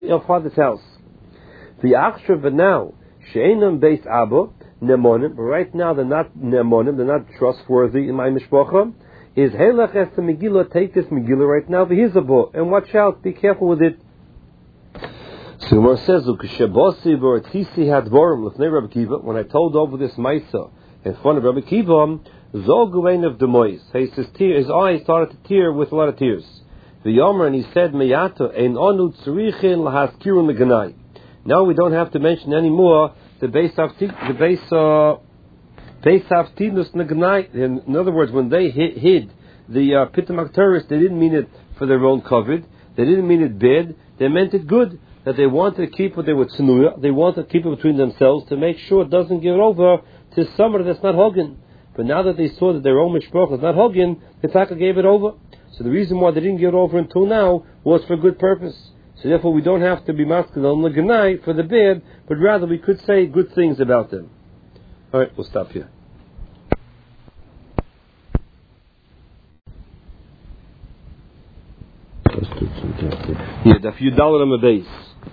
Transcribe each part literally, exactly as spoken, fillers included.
your father's house. The Achshav now, Sheinam Beis Abba, Nemonim, but right now they're not Nemonim, they're not trustworthy in my Mishpacha, is Helach Es the Megillah, take this Megillah right now, V'hizabo, and watch out, be careful with it. So Gemara says, Ukeshabosi v'ortisi hadvorim l'fnei Rabbi Kiva, when I told over this Maisa in front of Rabbi Kiva, Zol Guvein of Demois, he says, his eyes started to tear with a lot of tears. V'yomer, and he said, Meyato, ein onu tzrichin lahaskiru meganai. Now we don't have to mention anymore the base of the base uh, base of tidnus neganai. In other words, when they hid, hid the uh, Pitam terrorists, they didn't mean it for their own covet. They didn't mean it bad. They meant it good. That they wanted to keep what they were tzenuya. They wanted to keep it between themselves to make sure it doesn't give over to somebody that's not hoggin. But now that they saw that their own mishpach is not hoggin, the Taka gave it over. So the reason why they didn't give it over until now was for good purpose. So therefore we don't have to be masculine on the ganai for the bad, but rather we could say good things about them. Alright, we'll stop here. Yeah, the few dollars on the base.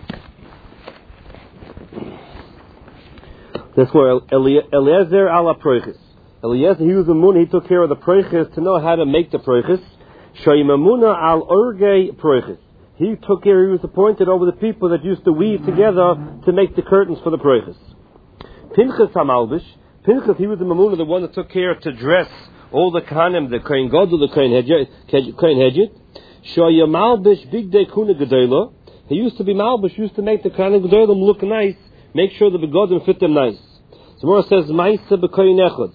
That's where Eliezer ala proiches. Eliezer, he was a mun, he took care of the proiches to know how to make the proiches. Shoyimamuna al orgei proiches. He took care, he was appointed over the people that used to weave together to make the curtains for the proiches. Pinchas hamalbish. Pinchas, he was the mamuna, the one that took care to dress all the kahanim, the kohen gadol, the kohen hedjit. Shoya malbish big day kuna gedela. He used to be malbish, used to make the kohen gedolim look nice, make sure the begodim fit them nice. So Mora says, Maisa b'koyin echad.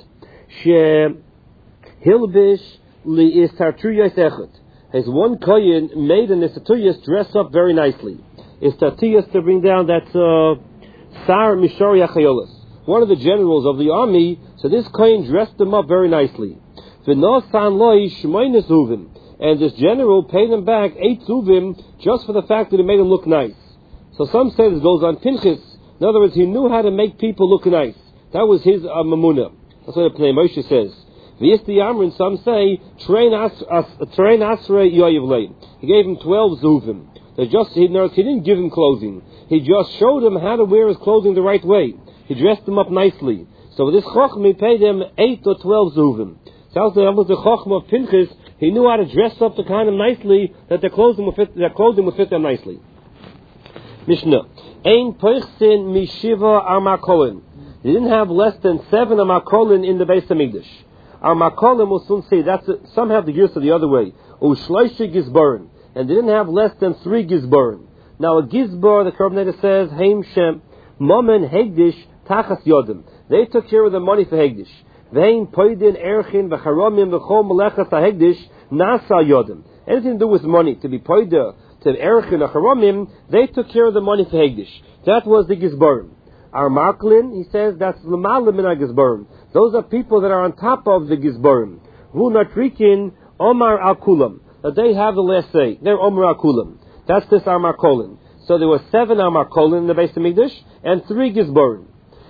She hilbish li istartruyas echad. Has one koyin made an istatuyas dress up very nicely. Istatuyas to bring down that uh, sar mishori achayolas, one of the generals of the army. So this koyin dressed them up very nicely. V'nosan loy shmoynes uvim, and this general paid him back eight zuvim just for the fact that it made him look nice. So some say this goes on Pinchas. In other words, he knew how to make people look nice. That was his uh, mamuna. That's what the Pnei Moshe says. V'yisti Amrin, some say, train asrei yoyivlei. He gave him twelve zuvim. They just, he, he didn't give him clothing. He just showed him how to wear his clothing the right way. He dressed him up nicely. So with this chochm, he paid him eight or twelve zuvim. Sounds like that was the chochm of Pinchas. He knew how to dress up the kind of nicely that their clothing would fit, their clothing would fit them nicely. Mishnah. Ein poichsin mishiva armakolin. He didn't have less than seven armakolin in the Beis Hamikdash. Armakolin will soon say that's a, some have the gears the other way. Ushloishi gizbarin, and they didn't have less than three gizbarin. Now a gizbar, the Korban says, Heim Shem, Momen Hegdish Tachas Yodim. They took care of the money for Hegdish. Vein Poidin Erchin V'Charomim V'Chol Melechas HaHegdish Nasa Yodim. Anything to do with money, to be Poida, to Erchin or Charomim, they took care of the money for Hegdish. That was the gizbarin. Our Marklin, he says, that's L'malim min ha-gizbarim. Those are people that are on top of the gizbarim. Hu natrikin Omar al-Kulam. That they have the last say. They're Omar al-Kulam. That's this Amar Kolin. So there were seven Amar Kolin in the Beis Hamikdash and three gizbarim.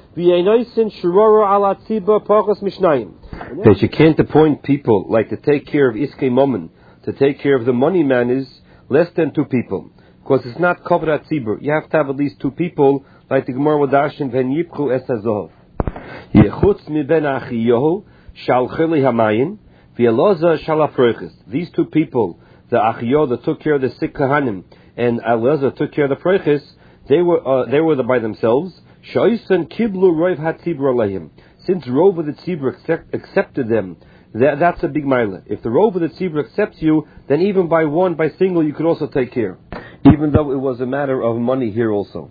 That you can't appoint people like to take care of Iskei Momen, to take care of the money man is less than two people. Because it's not covered at Tzibur. You have to have at least two people, like the Gemara would dash in Ven Yipchu Es HaZohov. Yechutz mi ben Achiyohu shal chili hamayin v'Elazar shal afroiches. These two people, the Achiyo that took care of the sick kahanim, and Elazar took care of the proiches, they were uh, they were the, by themselves. Shoysen kiblu roiv hatzibur alayhim. Since Rov of the Tzibur accept, accepted them, that, that's a big mile. If the Rov of the Tzibur accepts you, then even by one, by single, you could also take care. Even though it was a matter of money here also.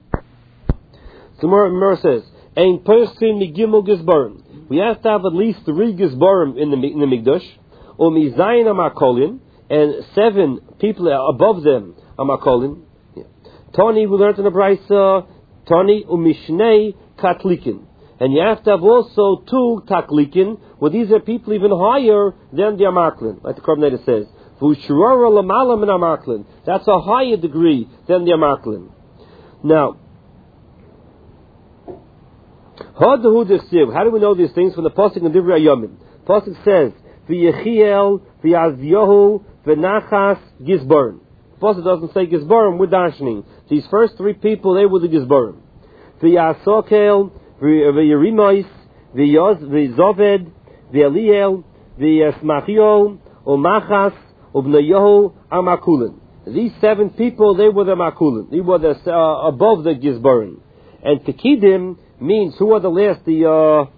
So Mer says, Ein person migimel gizbarim. We have to have at least three gizbarim in the in the Mikdash. Or mizayin amakolin, and seven people above them amakolin. Tani, we learned in the Brisa, Tani umishnei katlikin. And you have to have also two taklikin, where these are people even higher than the amarklin, like the Korban says. V'ushurara lamala min amarklin. That's a higher degree than the amarklin. Now, how do we know these things from the pasuk in Divrei Yomim? Pasuk says, "V'yechiel v'yazyohu v'nachas gizbarim." Plus it doesn't say Gizbarim, we're darshaning. These first three people, they were the Gizbarim. V'yasokel, v'yerimais, v'yozoved, v'eliel, v'yasmachiol, u'machas, u'bnayohu, amakulin. These seven people, they were the makulin. They were the, uh, above the Gizbarim. And Pekidim means, who are the last? The, uh,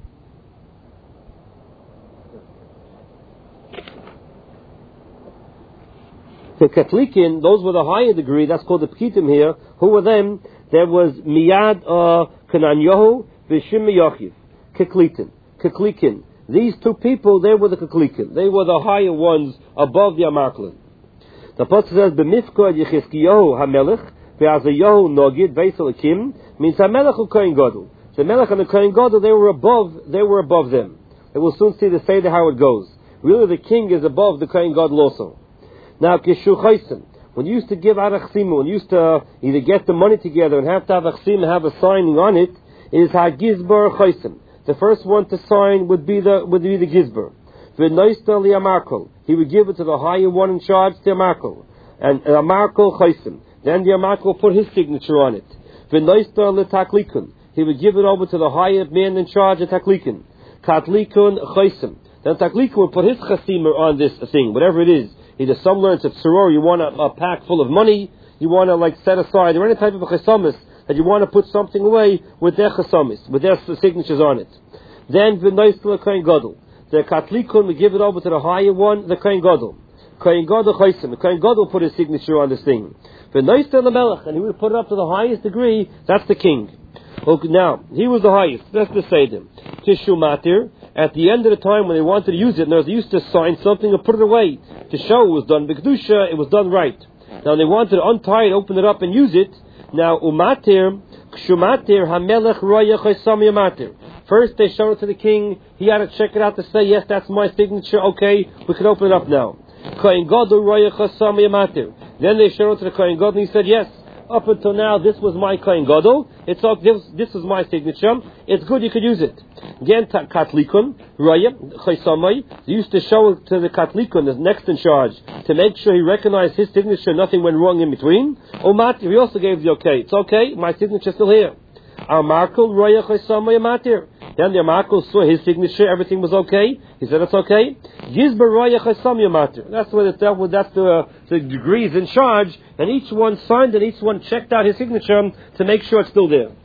the Katlikin, those were the higher degree, that's called the Pekidim here. Who were them? There was Miyad, uh, Kananyahu, Vishim Yochiv. Keklitin. Keklikin. These two people, they were the Keklikin. They were the higher ones above the Amaklin. The Pasuk says, B'mifko ad Yechiskiyahu HaMelech, Ve'azayahu Nogid, Ve'esalakim, means HaMelech U Kohen Gadol. The Melech and the Kohen Gadol, they were above, they were above them. And we'll soon see the Seder how it goes. Really the king is above the Kohen Gadol also. Now, Kishu Chaysim, when you used to give out a chsimu, when you used to either get the money together and have to have a chsim and have a signing on it, is HaGizbar Chaysim. The first one to sign would be the would be the Gizbar. V'noista li'amarkol. He would give it to the higher one in charge, the Amarkol. And Amarkol Chaysim. Then the Amarkol put his signature on it. V'noista li'taklikun. He would give it over to the higher man in charge of Taklikun. Katlikun Chaysim. Then Taklikun would put his chasimer on this thing, whatever it is. Either some learns of Soror, you want a, a pack full of money, you want to like set aside, or any type of a chasamis, that you want to put something away with their chasamis, with their signatures on it. Then v'nois to the Kohen Gadol. The Katlikun would give it over to the higher one, the Kohen Gadol. Kohen Gadol Chaysim. The Kohen Gadol put his signature on this thing. V'nois to the Melech, and he would put it up to the highest degree, that's the king. Okay, now, he was the highest. Let's just say them. Tishu Matir, at the end of the time when they wanted to use it, they used to sign something and put it away to show it was done. B'kedusha, it was done right. Now they wanted to untie it, open it up and use it. Now, Umatir, Kshumatir, Hamelech Roya Chaysam Yamatir. First they showed it to the king, he had to check it out to say, yes, that's my signature, okay, we can open it up now. Kohen Gadol Roya Chaysam Yamatir. Then they showed it to the Kohen Gadol and he said, yes, up until now, this was my Kohen Gadol. It's all, this, this is my signature. It's good, you could use it. Again, Katlikun, Raya, Chaysamai, they used to show it to the Katlikun, the next in charge, to make sure he recognized his signature, nothing went wrong in between. Omat, he also gave the okay. It's okay, my signature's still here. Our Markul, Raya, Chaysamai, Amatir. Then the Markul saw his signature, everything was okay. He said it's okay. Gizbar, Raya, Chaysamai, Amatir. That's what it's dealt with, that's the, uh, the degrees in charge, and each one signed and each one checked out his signature to make sure it's still there.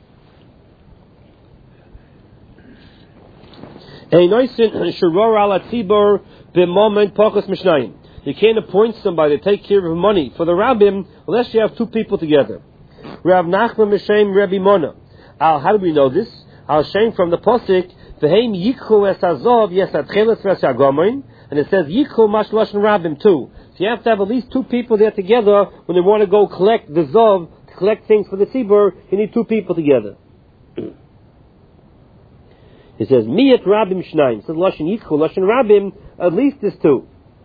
You can't appoint somebody to take care of money for the rabbim unless you have two people together. Rav Nachman Mishem Rabbi Mona. How do we know this? Al Shem from the Posik, V'heim yikhu es azov yes atcheles v'es, and it says yikhu mashloshen rabbim too. So you have to have at least two people there together when they want to go collect the zov, to collect things for the tzibur. You need two people together. He says miyat rabbim shnaim. Says loshen yikhu loshen rabbim. At least is two.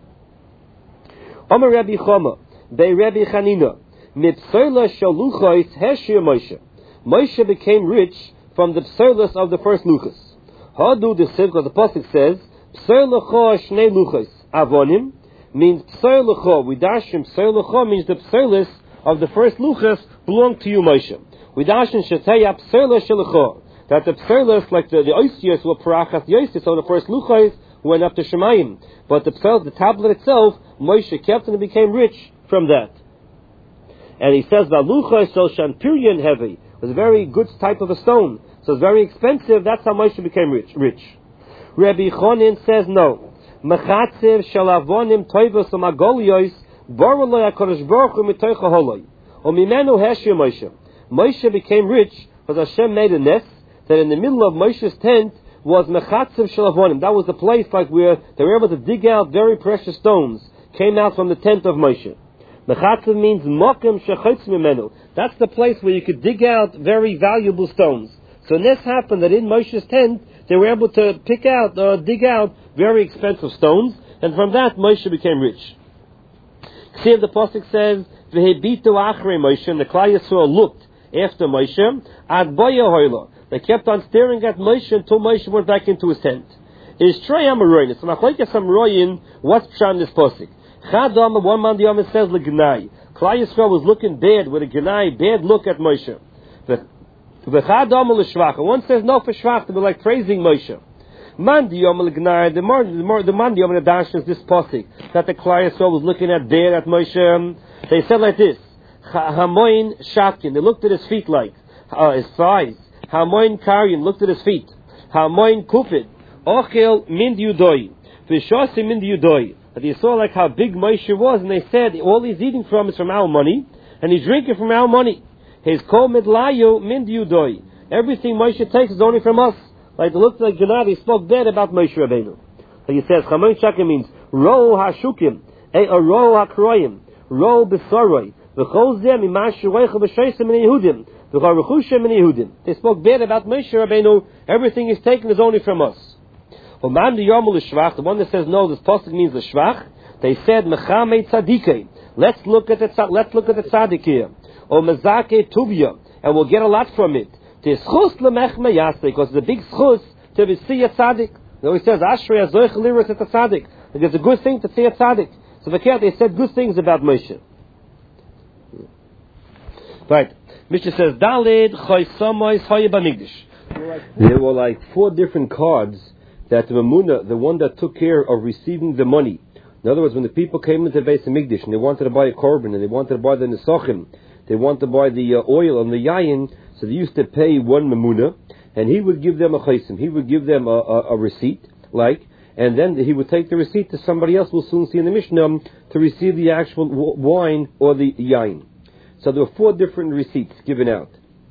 Omer Rabbi Chama, Bei Rabbi Chanina, Mipsola shaluchos heshir Moshe. Moshe became rich from the psolos of the first luchos. Hadu the because the pasuk says psolacha shnei luchos avonim means psolacha. We dashim psolacha means the psolos of the first luchos belong to you, Moshe. We dashim shetaya psola shelacha, that the psolos like the the oisios were parachas yosis, so the first luchos went up to Shemayim, but the psal, the tablet itself, Moshe kept and became rich from that. And he says the luchos shel shampirion heavy was a very good type of a stone. So it's very expensive. That's how Moshe became rich. Rich. Rabbi Chonin says no. Mechatziv shalavonim toivos umagoliyos boruloi HaKadosh Baruch Hu mitoich haholoi. Umimenu heshir Moshe. Moshe became rich because Hashem made a nest that in the middle of Moshe's tent was mechatziv shalavonim. That was the place like where they were able to dig out very precious stones. Came out from the tent of Moshe. Mechatziv means mokem shechotz mimenu. That's the place where you could dig out very valuable stones. So this happened that in Moshe's tent, they were able to pick out, or dig out very expensive stones, and from that Moshe became rich. See, the pasuk says, "V'hebitu achrei Moshe," and the Klal Yisrael looked after Moshe. Ad boya hoila, they kept on staring at Moshe until Moshe went back into his tent. Is Trey Amaroyin? It's Machlekes Amaroyin. What's pshat in this pasuk? Chadam, one man the Yom says legnai. Klal Yisrael was looking bad with a genai, bad look at Moshe. One says no for shvach, to be like praising Moshe. Man di yom l'gnai, the more, the more, the man di yom l'dash is this posik that the Klal Yisrael was looking at bad at Moshe. They said like this: Hamoin shakin. They looked at his feet like uh, his thighs. Hamoin karyin looked at his feet. Hamoin kupid. Ochel min yudoi. V'shasi min yudoi. But they saw like how big Moshe was, and they said all he's eating from is from our money, and he's drinking from our money. His kol midlayu min yudoi. Everything Moshe takes is only from us. Like it looked like Gennady spoke bad about Moshe Rabbeinu. Like he says, Chamoin shakin means ro hashukim, a ro hakroyim, ro besaroi. They spoke bad about Moshe Rabbeinu. Everything is taken is only from us. The one that says no, this pasuk means the shvach. They said mechamei tzadikei. Let's look at the let's look at the tzaddik here. Or mezake tuvia, and we'll get a lot from it. Because it's a big schus to see a tzaddik. You know, he says ashrei azoich liras at a tzaddik. It's a good thing to see a tzaddik. So they said good things about Moshe. Right. Mishnah says, Daled Chaysamois Haye Bamigdash. There were like four different cards that the Mamuna, the one that took care of receiving the money. In other words, when the people came into Beis Hamikdash and they wanted to buy a korban and they wanted to buy the Nesachim, they wanted to buy the uh, oil and the yayin, so they used to pay one Mamuna, and he would give them a chaysim. He would give them a, a, a receipt, like, and then he would take the receipt to somebody else, we'll soon see in the Mishnah, to receive the actual w- wine or the yayin. So there were four different receipts given out.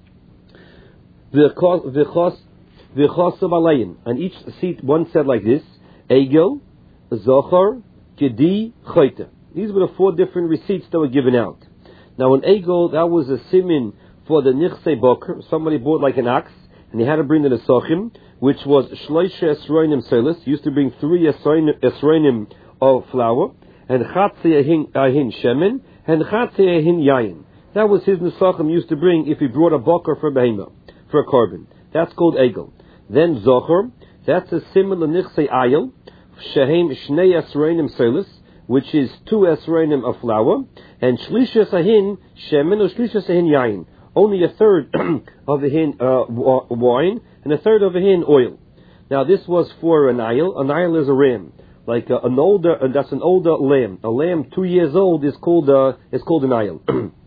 On each receipt, one said like this: Egel, Zochar, Gedi, Chayta. These were the four different receipts that were given out. Now, an Egel, that was a simin for the Nichse Boker. Somebody bought like an ox, and he had to bring the Nesachim, which was Shloisha Esroinim Selis. He used to bring three Esroinim of flour, and Chatzi Ahin Shemen, and Chatzi Ahin Yayin. That was his Nesachim used to bring if he brought a boker for a behema, for a korban. That's called Egel. Then Zochar, that's a similar Nichse Ayel, Shehem Shnei Esroinim Selis, which is two Esroinim of flour, and Shlisha Sahin Shemen or Shlisha Sahin Yayin. Only a third of a hin uh, wine and a third of a hin oil. Now this was for an ayil. An ayil is a ram, like uh, an older. Uh, that's an older lamb. A lamb two years old is called uh, is called an ayil.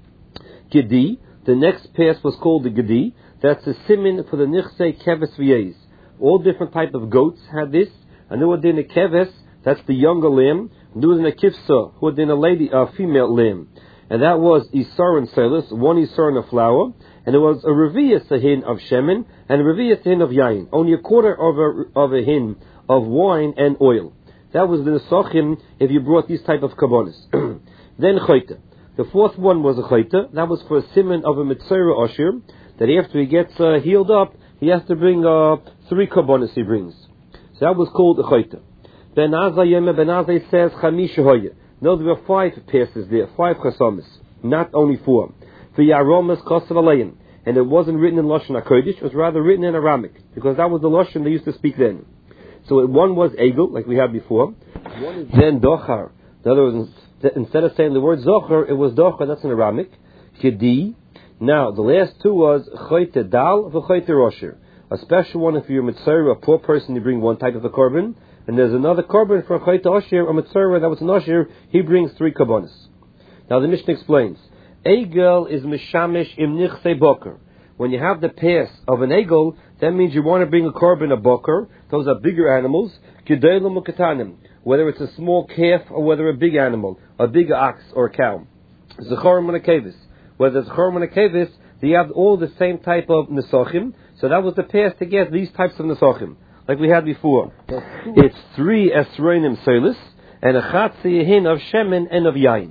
Gedi. The next pass was called the Gedi. That's a simin for the nichse keves v'yez. All different type of goats had this. And there was in a keves. That's the younger lamb. And there was in a kifsa, who had in a lady, a female lamb. And that was Isar and Selis, one Isar and a flour, and it was a Revi'ah Sahin of Shemen, and a Revi'ah Sahin of Yain. Only a quarter of a, of a hin of wine and oil. That was the Nesachim if you brought these type of kabbanis. Then Chayta. The fourth one was a Chayta. That was for a siman of a Mitzera Ashir, that after he gets uh, healed up, he has to bring uh, three kabbanis he brings. So that was called a Chayta. Ben Azai Yeme Ben Azai says Chamish Hoye. No, there were five passes there, five chasamis, not only four. For Yaromas Kosav Aleim, and it wasn't written in Lashon HaKodesh, it was rather written in Aramic, because that was the Lashon they used to speak then. So one was Egel, like we had before. One is then Dochar. In other words, instead of saying the word Zochar, it was Dochar, that's in Aramic. Gedi. Now, the last two was Choyte Dal v'Choyte Rosher. A special one if you're a Mitzvah, a poor person, you bring one type of a korban. And there's another korban for a Chayta Ashir, a Mitzvah that was an Ashir, he brings three korbanos. Now the Mishnah explains, Egel is Mishamish im Nichse Boker. When you have the pass of an Egel, that means you want to bring a korban, a Boker. Those are bigger animals. Gedolim ukatanim. Whether it's a small calf or whether a big animal, a big ox or a cow. Zechorim and a kevis. Whether it's Zechorim and a kevis, they have all the same type of Nesachim. So that was the pass to get these types of Nesachim, like we had before. It's three Esroinim Selis and a Chatzi Hin of Shemen and of Yain.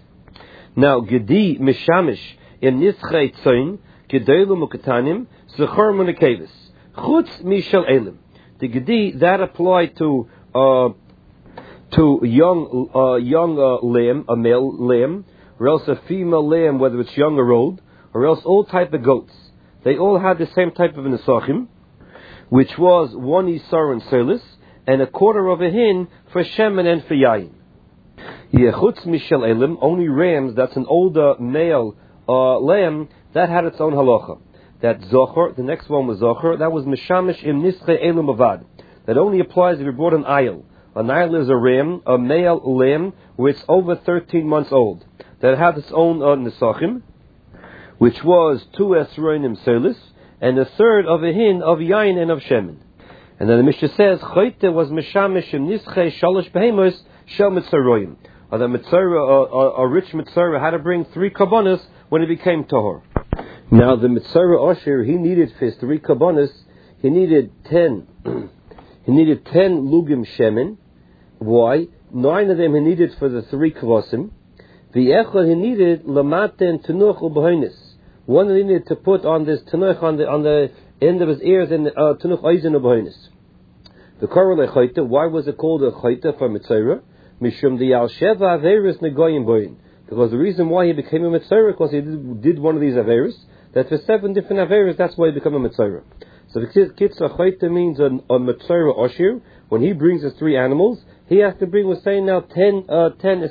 Now, Gedi Mishamish in Nischei Tzoin, Gedolim Ukatanim, Zechorim and a kevis. Chutz Mishal Elim. The Gedi, that applied to uh, to young uh, young uh, lamb, a male lamb, or else a female lamb, whether it's young or old, or else all type of goats. They all had the same type of nesachim, which was one isar and selis, and a quarter of a hin for shemen and for yain. Yechutz mishel elim, only rams, that's an older male uh, lamb, that had its own halacha. That zocher, the next one was zocher, that was mishamish im nische elim avad. That only applies if you brought an ayil. An ayil is a ram, a male lamb, which is over thirteen months old. That had its own uh, nisachim, which was two esroinim selis, and a third of a hin of yain and of shemen. And then the Mishnah says, Choyte was mishamish im nische shalosh behemos shel mitzaroyim. Or the mitzara, a, a rich mitzara, had to bring three kabbanas when it became tahor. Now the mitzara Asher, he needed for his three kabbanas, he needed ten. he needed ten lugim shemen. Why? Nine of them he needed for the three kvasim. The echad he needed lamaten tenuch u'behonis. One he needed to put on this tenuch on the on the end of his ears and uh, tenuch eisen u'behonis. The korale chayta. Why was it called a chayta for mitzara? Mishum the al sheva averis negoyim boyin. Because the reason why he became a mitzara because he did, did one of these averis. That for seven different averis, that's why he became a mitzara. So the kitzah chayta means a, a mitzara oshir. When he brings his three animals, he has to bring. We're saying now ten, uh, ten.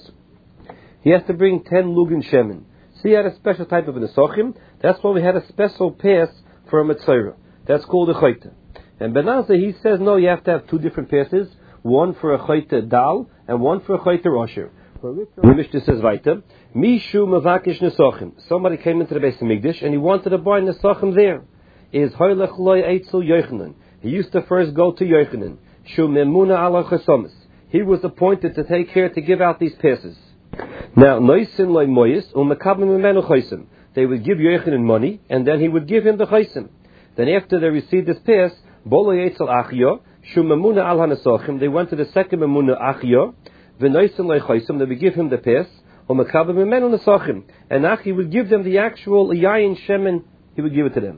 He has to bring ten lugin shemen. So he had a special type of nesachim. That's why we had a special pass for a mitzara. That's called a chayta. And Benazah, he says no, you have to have two different passes. One for a chayta dal and one for a chayta osher. The Mishnah says weiter, Mishu mavakish nesachim. Somebody came into the Beis Hamikdash and he wanted to buy nesachim there. Is hoylech loy eitzel Yochanan. He used to first go to Yochanan. Shu memuna ala chesomis. He was appointed to take care to give out these passes. Now, noisin loy moyis u'mekabim memenu chaysim. They would give Yochanan money and then he would give him the chaysim. Then after they received this pass, bolo eitzel achyo. Shu memuna al hanesachim. They went to the second memuna achyo. V'noisen leichaysim, they would give him the pass, or makabim imenu nesachim, and Achi would give them the actual yayin shemen. He would give it to them.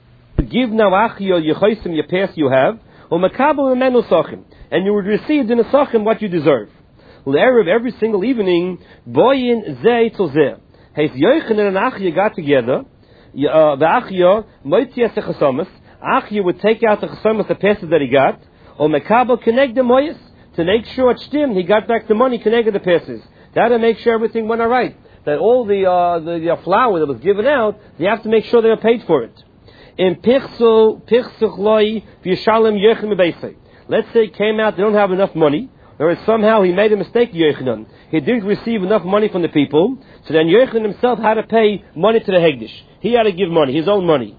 Give now Achi your yechaysim, your pass you have, or makabim imenu nesachim, and you would receive the nesachim what you deserve. L'erev every single evening, boyin zeh to zeh. Hey, Yochanan and Achi got together. The Achi moitzias chesamas. Achi would take out the chesamas, the passes that he got, or makabel connect the moyis. To make sure at Shtim he got back the money connected the passes. That to make sure everything went all right. That all the uh, the, the flour that was given out, they have to make sure they are paid for it. In Pichsul Pichsuch Loi V'Yishalem Yochanan Beisei. Let's say it came out they don't have enough money, or somehow he made a mistake. Yochanan he didn't receive enough money from the people, so then Yochanan himself had to pay money to the Hegdish. He had to give money, his own money.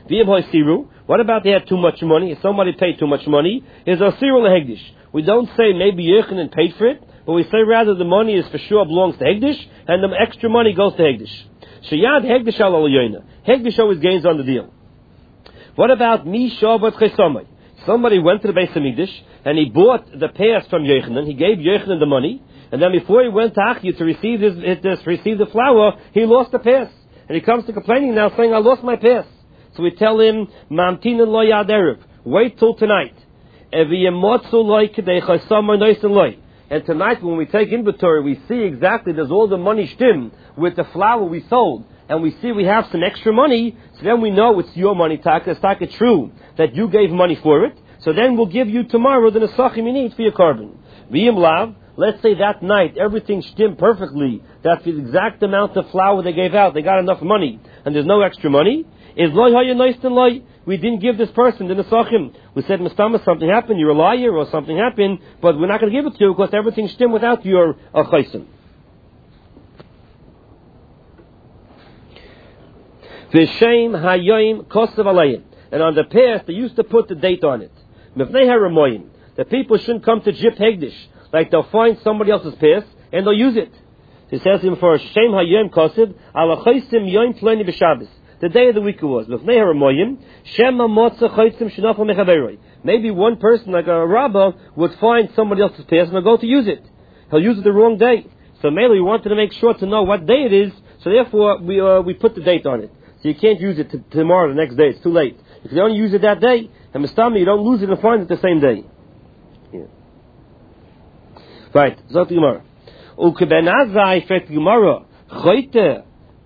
What about they had too much money? If somebody paid too much money, is a Cyril Hegdish. We don't say maybe Yochanan paid for it, but we say rather the money is for sure belongs to Hegdish, and the extra money goes to Hegdish. Sheyad Hegdish al Yoina. Hegdish always gains on the deal. What about Mi Shavat Chesamai? Somebody went to the Beis Hamikdash and he bought the pass from Yochanan. He gave Yochanan the money, and then before he went to Achyu to receive his, his receive the flour, he lost the pass, and he comes to complaining now, saying, "I lost my pass." So we tell him, "Mamtin lo yad erev. Wait till tonight." And tonight when we take inventory, we see exactly there's all the money shtim with the flour we sold, and we see we have some extra money, so then we know it's your money, Taka. It's Taka true that you gave money for it, so then we'll give you tomorrow the nesachim you need for your carbon. V'yim lav, let's say that night everything shtim perfectly, that's the exact amount of flour they gave out, they got enough money, and there's no extra money, is loy haya noisten loy, we didn't give this person the nesachim. We said, Mistama, something happened, you're a liar, or something happened, but we're not going to give it to you because everything's shtim without your uh, chaysim. V'shem hayoim kosev alayim. And on the pass, they used to put the date on it. Mifnei haramoyim. The people shouldn't come to Jip Hegdish. Like they'll find somebody else's pass, and they'll use it. He says him for Shem hayoim kosev, ala chaysim yoim pleni b'Shabbos. The day of the week it was. Maybe one person, like a rabbi, would find somebody else's pass and they'll go to use it. He'll use it the wrong day. So mainly we wanted to make sure to know what day it is, so therefore we uh, we put the date on it. So you can't use it t- tomorrow, the next day. It's too late. If you only use it that day, and Mistami, you don't lose it and find it the same day. Yeah. Right. Zot Gemara. Ukebenazai fet Gemara. Choyte.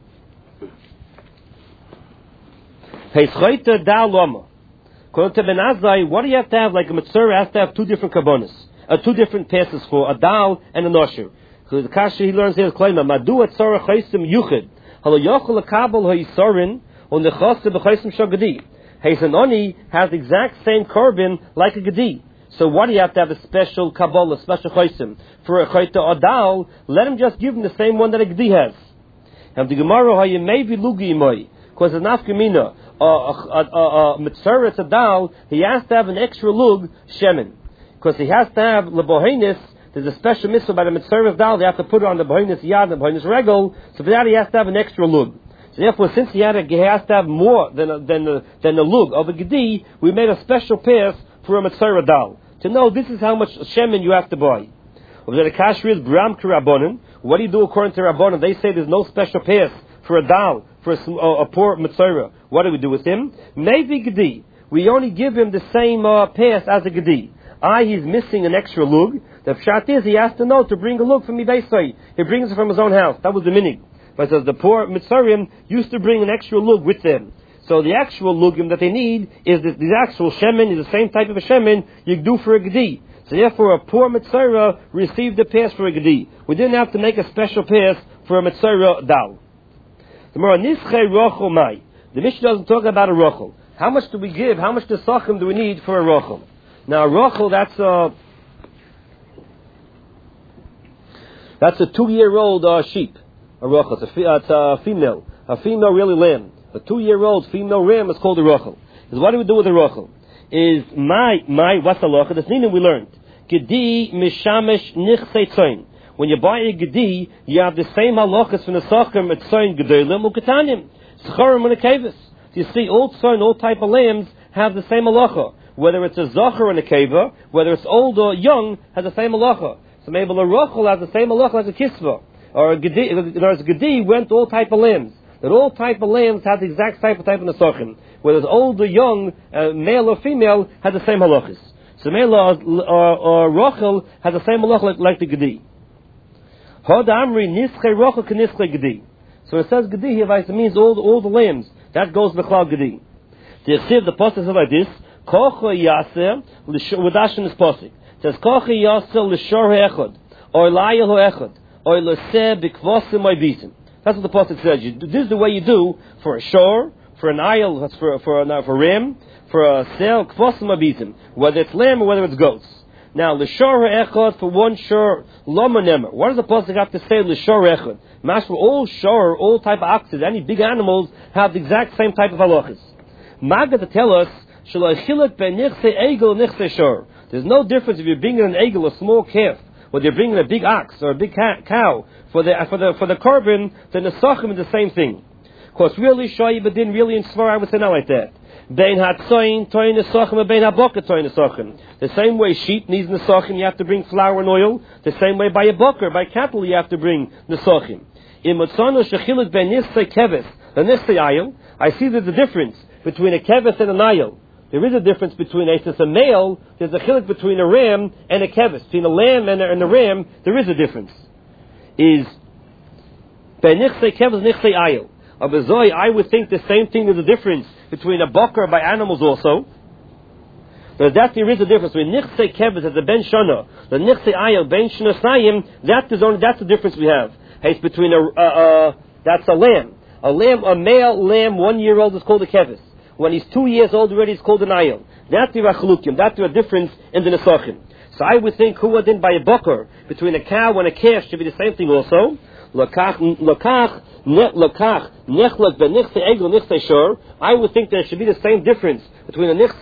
According to Benazai, what do you have to have? Like a Mitzvah has to have two different kabbonis, uh, two different passes for a dal and a nosher. Because the kasha he learns here is Klaima, Madu at Tzara Chaisim Yuchid, Halo Yochel Kabel Haisarin, on the Chasta B'Chaisim Shagadi. Hazen has the exact same carbon like a Gedi. So why do you have to have a special Kabbalah, a special Chaisim? For a Chayta Adal, let him just give him the same one that a Gedi has. And the Gemara, how you may be Lugi Imoi, because it's Nafkamina, a Mitzvah Adal, he has to have an extra Lug, Shemin. Because he has to have Lebohenis, there's a special mitzvah by the Mitzvah Adal, they have to put it on the Bohenis Yad and the Bohenis Regel, so for that he has to have an extra Lug. So therefore, since he, had a, he has to have more than a, than a, than a lug of a gedi, we made a special pass for a Mitzvah Dal. To know this is how much shemen you have to buy. The kasher is Bram Kirabonim. What do you do according to Rabbonim? They say there's no special pass for a Dal, for a, a, a poor Mitzvah. What do we do with him? Maybe gedi. We only give him the same uh, pass as a gedi. I, he's missing an extra lug. The pshat is he has to know to bring a lug from Midaisai. He brings it from his own house. That was the minig. But says the poor Mitzrayim used to bring an extra lug with them. So the actual lugim that they need is the, the actual shemen, is the same type of a shemen you do for a gedi. So therefore a poor Mitzrayim received a pass for a gedi. We didn't have to make a special pass for a Mitzrayim dal. The Mishnah doesn't talk about a rochel. How much do we give? How much nesachim do we need for a rochel? Now a rochel, that's a that's a two-year-old uh, sheep. A rochel. It's a, it's a female. A female really lamb. A two-year-old female ram is called a rochel. Is what do we do with a rochel? Is my, my, what's the rochel? That's nina we learned. Gedi mishamesh nichse tzoin. When you buy a gedi, you have the same halachas from the sachem at tzoin gedolim uketanim. Scharim and a kavis. You see, all tzoin, all type of lambs have the same halacha. Whether it's a zachar and a keva, whether it's old or young, has the same halacha. So maybe a rochel has the same halacha as a kisva. Or a gedi, there's a gedi went all type of lambs. That all type of lambs have the exact type of type of nesachim. Whether it's old or young, uh, male or female, has the same halachas. So male or, or, or rochel has the same halacha like, like the gedi. Hod amri nische rochel kenische gedi. So it says gedi here, it means all, all the lambs. That goes b'chlal gedi. The Yechsiv, the pasuk says like this: Kocha yaser l'dashin is pasuk. It says Kocha yaser l'shor ha'echad or l'ayel ha'echad. That's what the pasuk says. You, this is the way you do for a shor, for an ayil, that's for for a for ram, for a sel kvosim abitim, whether it's lamb or whether it's goats. Now l'shor echad for one shor lama nemer. What does the pasuk have to say l'shor echad? Mash for all shor, all type of oxes, any big animals have the exact same type of halachas. Maga to tell us shaloichilik ben nichse egel nichse shor. There's no difference if you're bringing an egel, a small calf, or they're bringing a big ox or a big cow for the for the for the carbon, then the nesachim is the same thing. Of course, really shoyi, but didn't really in Svar I would say not like that. Bein hatzoin toin nesachim and bein haboker toin nesachim. The same way sheep needs nesachim, you have to bring flour and oil. The same way by a boker, by cattle, you have to bring nesachim. In motzano shechilut ben nisei keves, the nisei ayil, I see there's a difference between a keves and an ayil. There is a difference between a, it's a male, there's a chiluk between a ram and a kevis. Between a lamb and a, and a ram, there is a difference. Is, by nichse kevis, nichse ayil. Abazoi, I would think the same thing is a difference between a boker by animals also. But that there is a difference between nichse kevis as a ben shana, the nichse ayil, ben shana snayim, that is only, that's the difference we have. It's between a, uh, uh, that's a lamb. A lamb, a male lamb, one year old is called a kevis. When he's two years old already, he's called an ayil. That's the achlukim. That's the difference in the nesachim. So I would think who would then by a boker between a cow and a calf should be the same thing also. Lokach, lokach, lokach, nechlek ben nichse egel nichse shor. I would think there should be the same difference between a nichse